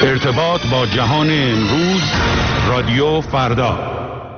ارتباط با جهان امروز، رادیو فردا.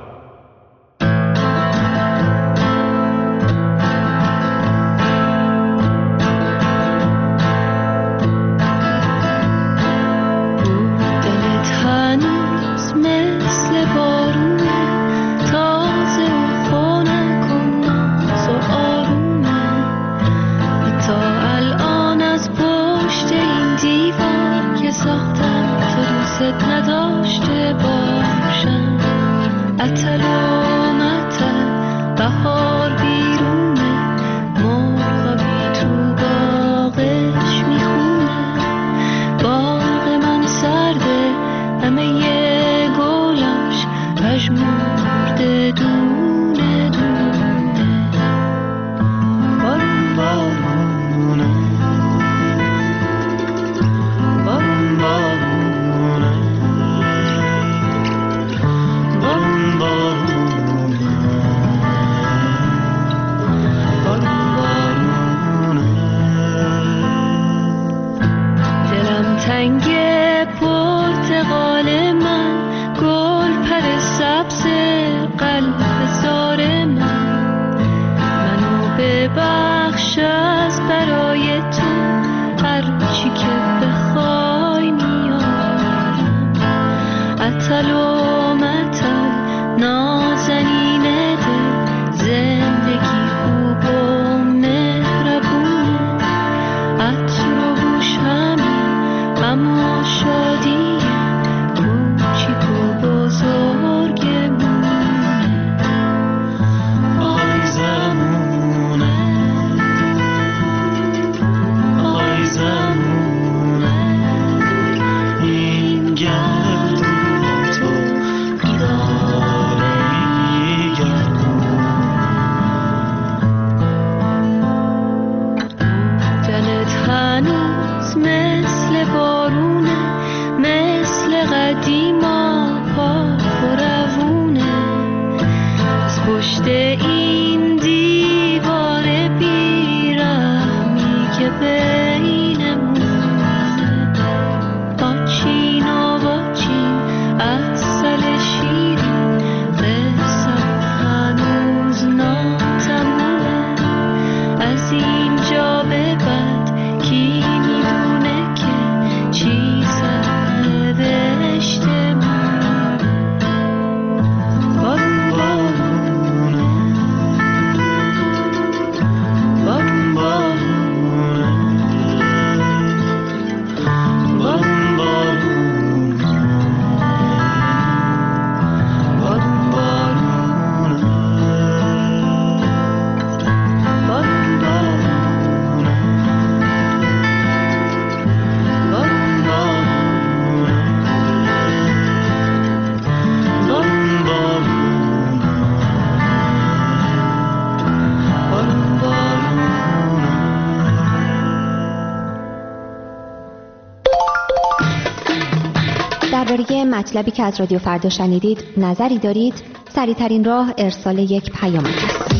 درباره مطلبی که از رادیو فردا شنیدید نظری دارید؟ سریع‌ترین راه ارسال یک پیام است.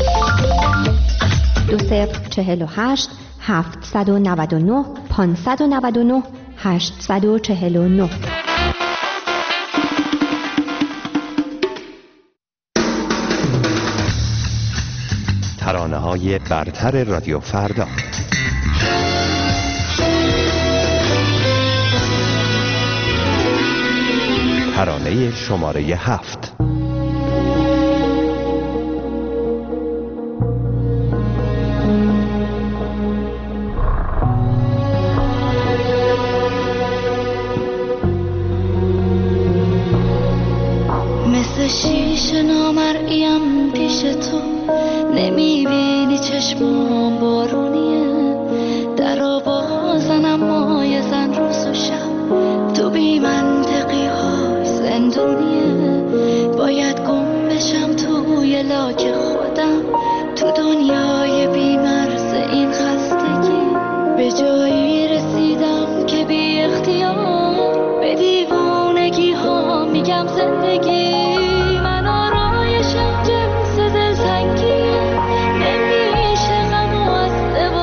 2048 799 599 849. ترانه‌های برتر رادیو فردا. ترانه شماره 7. مثل شیشه نامرئیم پیش تو، نمیبینی چشمام بارونیه، در آوازن اما یه زن روز و شب، تو بی منطقی های زندونیه، باید گم بشم توی لاک خودم، تو دنیای بی مرز این خستگی، به جایی رسیدم که بی اختیار به دیوانگی ها میگم زندگی، من آرایشم جنس دلتنگیه، نمیشه غم و از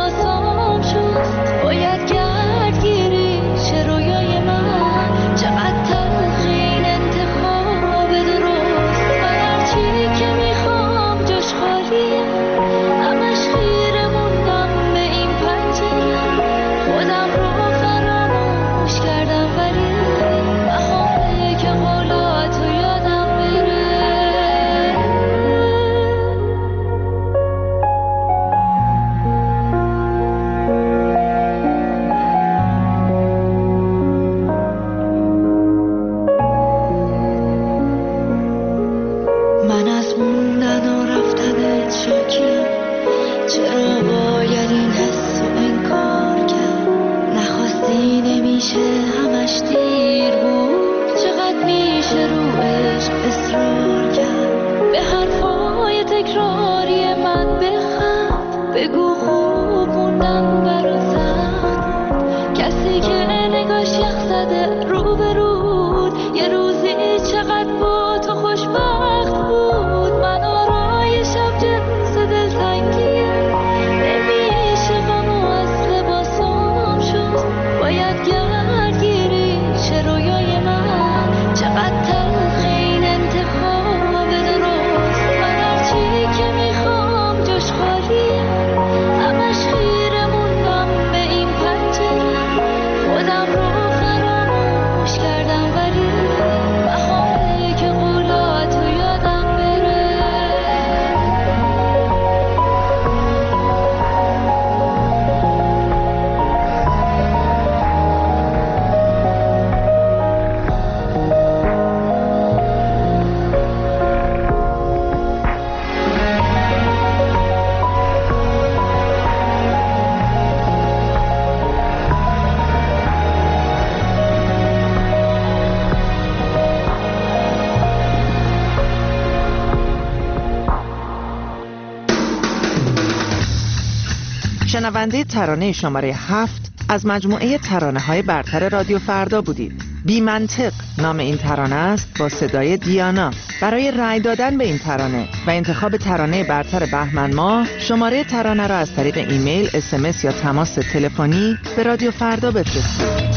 میشه همش دیر بود، چقدر میشه رو عشق اصرار کرد. به حرفای تکراری من بخند، بگو خوب موندم برا سخت بود. کسی که نگاش یخ زده رو به رود، یه روزی چقدر با تو خوشبخت بود. من آرایشم جنس دلتنگیه، نمیشه غمو از لباسام شد. باید گردگیری چه رویای من، چقدر تلخ این انتخاب درست. من هرچی که میخوام جاش خالیه، همش خیره موندم به این پنجره. خودم رو فراموش کردم ولی بخوامه که قولاتو یادم بره. شنونده ترانه شماره 7 از مجموعه ترانه‌های برتر رادیو فردا بودید. بی منطق نام این ترانه است با صدای دیانا. برای رأی دادن به این ترانه و انتخاب ترانه برتر بهمن ماه، شماره ترانه را از طریق ایمیل، SMS یا تماس تلفنی به رادیو فردا بفرستید.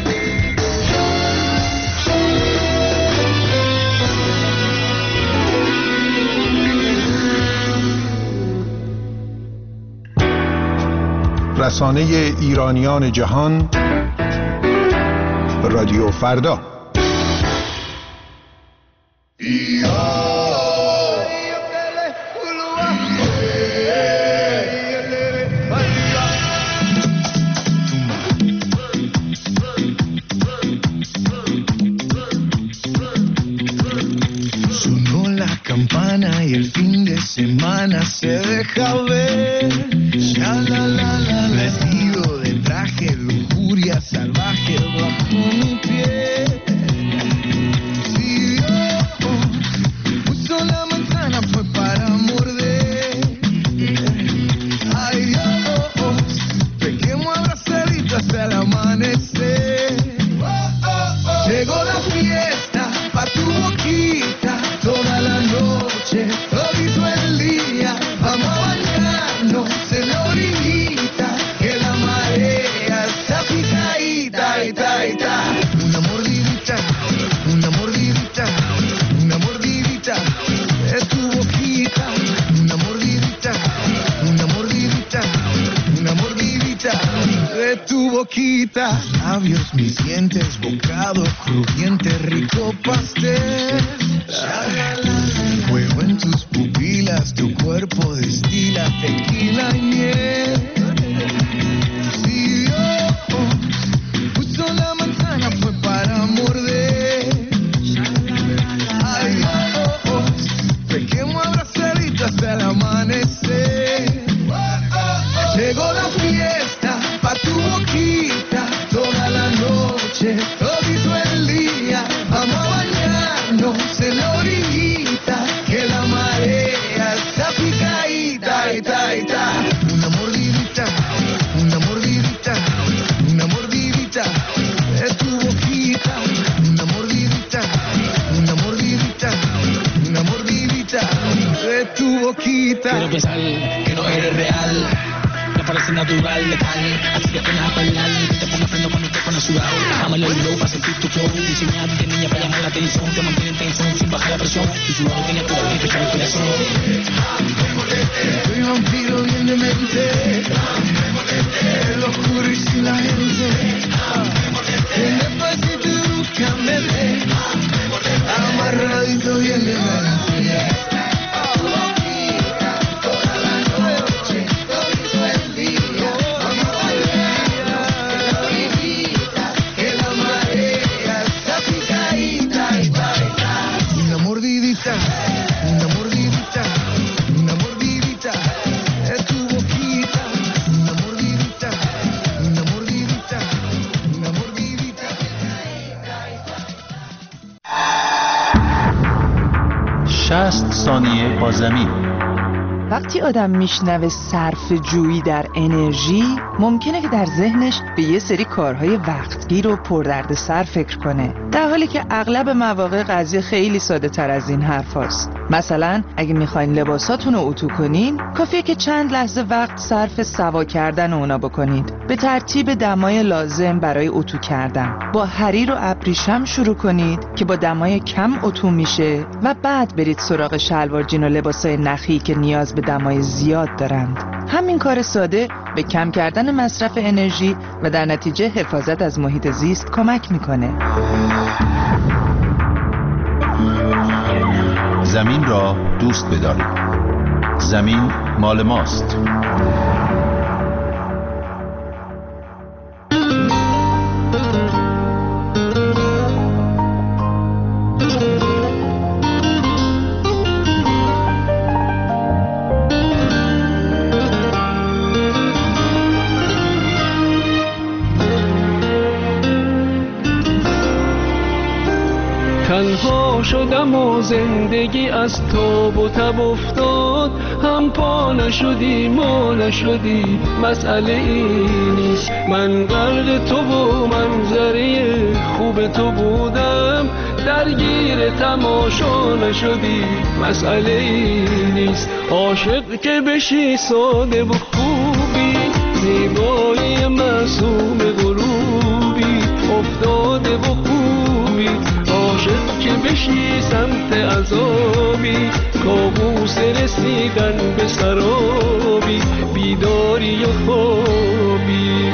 رسانه ایرانیان جهان رادیو فردا. Sonó la campana y el fin de semana se deja ver. Ya la la la, vestido de traje, lujuria salvaje bajo mi piel. Si Dios puso la manzana fue para morder. Ay Dios, pequemos abrazaditos hasta el amanecer. Llegó la fiesta pa' tu boquita, toda la noche, todito el día. Vamos a bañarnos en la orillita, que la marea está picadita, ita, ita. Una mordidita, una mordidita, una mordidita de tu boquita. Una mordidita, una mordidita, una mordidita de tu boquita. Labios, mis dientes, bocado crujiente, rico pastel. Fuego en tus pupilas, tu cuerpo destila tequila y miel. Si Dios puso la manzana fue para morder. Ay Dios, pequemos abrazaditos hasta el amanecer. Llegó la fiesta pa' tu boquita, toda la noche, todito el día. Vamos a bañarnos en la orillita, que la marea está picadita, ita, ita. Una mordidita, una mordidita, una mordidita de tu boquita. Una mordidita, una mordidita, una mordidita de tu boquita. Quiero pensar que no eres real, me parece natural, letal. Así que apenas a bailar, te pongo freno cuando te pones sudado. Déjame el flow para sentir tu flow. Diseñado de niña para llamar la atención, te mantiene en tensión sin bajar la presión. Tu sudor tiene tu y fecha de inspiración. Soy vampiro bien demente, el oscuro y sin la gente. En despacito y búscame, amarradito bien demente. Una mordidita, una mordidita de tu boquita. Una mordidita, una mordidita, una 60 ثانیه با زمین. وقتی آدم میشنوه صرف جویی در انرژی، ممکنه که در ذهنش به یه سری کارهای وقتگیر و پردردسر فکر کنه، در حالی که اغلب مواقع قضیه خیلی ساده تر از این حرف هست. مثلا اگه میخواین لباساتون رو اتو کنین، کافیه که چند لحظه وقت صرف سوا کردن اونا بکنید، به ترتیب دمای لازم برای اتو کردن. با حریر و ابریشم شروع کنید که با دمای کم اتو میشه و بعد برید سراغ شلوار جین و لباسای نخی که نیاز به دمای زیاد دارند. همین کار ساده به کم کردن مصرف انرژی و در نتیجه حفاظت از محیط زیست کمک میکنه. زمین را دوست بدارید. زمین مال ماست. تنها شدم و زندگی از تاب و تب افتاد، هم پا نشدی ما نشدی، مسئله ای نیست. من غرق تو و منظره خوب تو بودم، درگیر تماشا نشدی، مسئله ای نیست. عاشق که بشی ساده و خوبی، زیبایی معصوم غروبی، افتاده و خوبی. عاشق که بشی سمت عذابی، کابوس رسیدن به سرابی، بیداری و خوابی.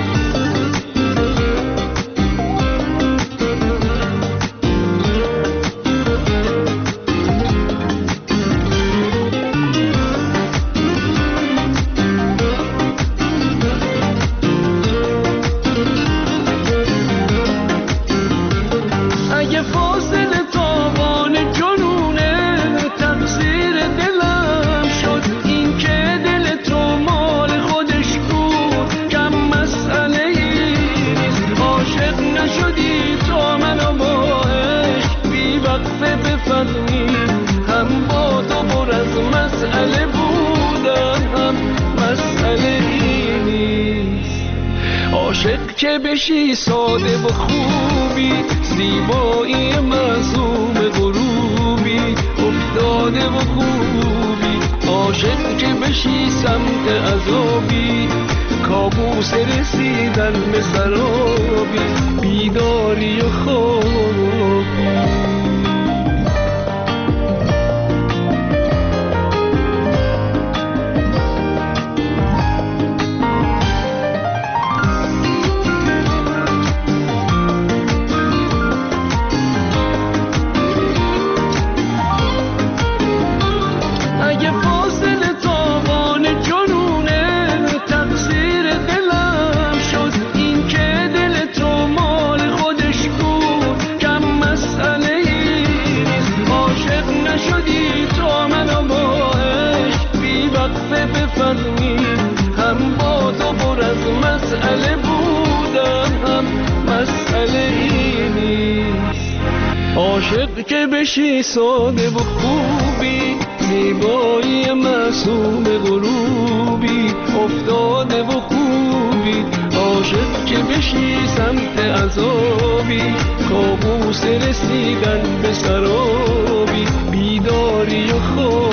که بشی ساده و خوبی، زیبایی معصوم غروبی، افتاده و خوبی. عاشق که بشی سمت عذابی، کابوس رسیدن به سرابی، بیداری و خوابی. عاشق که بشی ساده و خوبی، زیبایی معصوم غروبی، افتاده و خوبی. عاشق که بشی سمت عذابی، کابوس رسیدن به سرابی، بیداری و خوابی.